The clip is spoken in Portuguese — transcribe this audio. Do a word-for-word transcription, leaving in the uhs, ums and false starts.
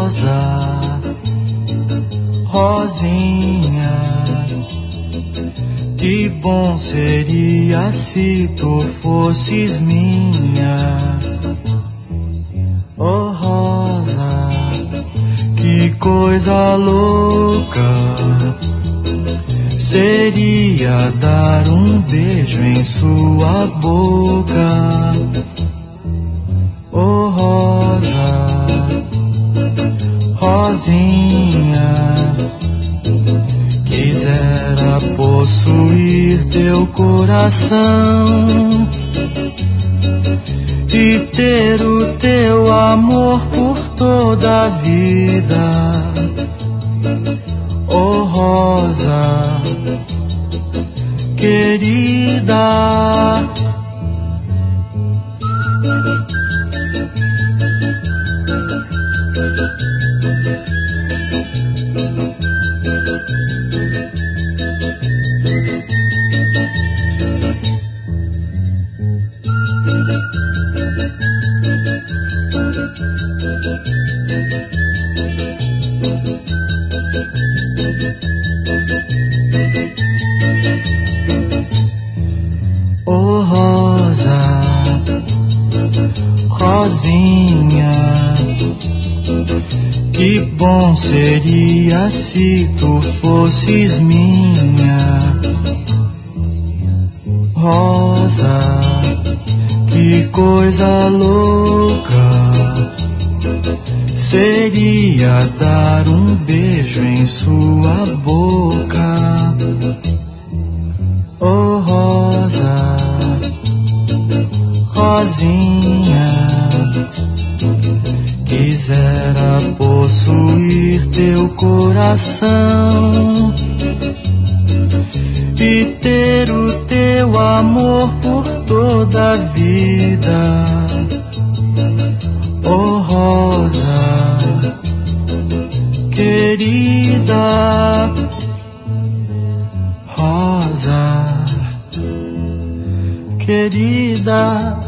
rosa, rosinha, que bom seria se tu fosses minha. Oh rosa, que coisa louca seria dar um beijo em sua boca. Oh rosa, rosinha, quisera possuir teu coração e ter o teu amor por toda a vida. Oh rosa, querida, oh rosa, rosinha, que bom seria se tu fosses minha. Rosa, que coisa louca seria dar um beijo em sua boca. Oh rosa, rosinha, quisera possuir teu coração e ter o teu amor por toda a vida. Oh rosa, querida, rosa, querida.